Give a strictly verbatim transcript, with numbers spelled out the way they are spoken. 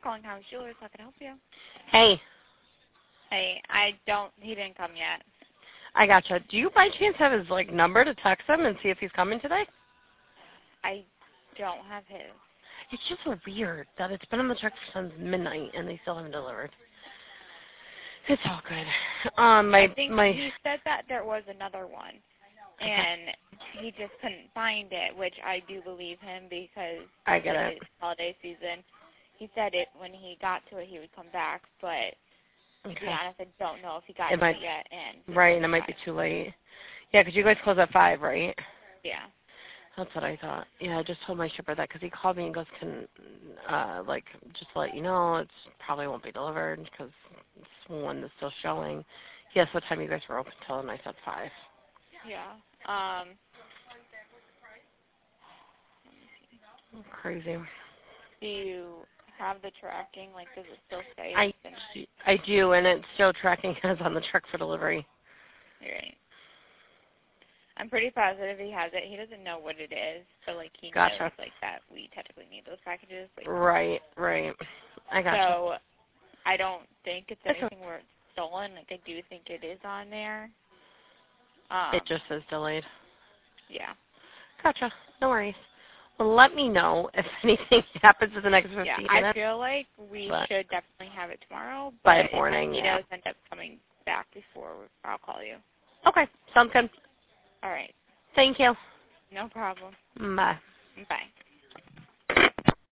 calling Howard Jewelers. How can I help you? Hey. Hey, I don't, he didn't come yet. I gotcha. Do you by chance have his, like, number to text him and see if he's coming today? I don't have his. It's just so weird that it's been on the truck since midnight and they still haven't delivered. It's all good. Um, my, I think my... he said that there was another one, and he just couldn't find it, which I do believe him because I get it's it. holiday season. He said it when he got to it he would come back, but Okay. to be honest, I don't know if he got it to might, it yet. And right, and it might be too late. Yeah, 'cause you guys close at five, right? Yeah. That's what I thought. Yeah, I just told my shipper that because he called me and goes, can, uh, like, just to let you know, it's probably won't be delivered because it's one that's still showing. Yes, what time you guys were open till, and I said five. Yeah. Um. Crazy. Do you have the tracking? Like, does it still say? I, I do, and it's still tracking us on the truck for delivery. Right. I'm pretty positive he has it. He doesn't know what it is, but like he Gotcha. knows like that we technically need those packages. Like, right, right. I gotcha. so I don't think it's It's anything where it's stolen. Like I do think it is on there. Um, it just says delayed. Yeah. Gotcha. No worries. Well, let me know if anything happens in the next fifteen yeah, minutes. I feel like we but should definitely have it tomorrow. by But morning, if he yeah. does end up coming back before, I'll call you. Okay, sounds good. All right. Thank you. No problem. Bye. Bye.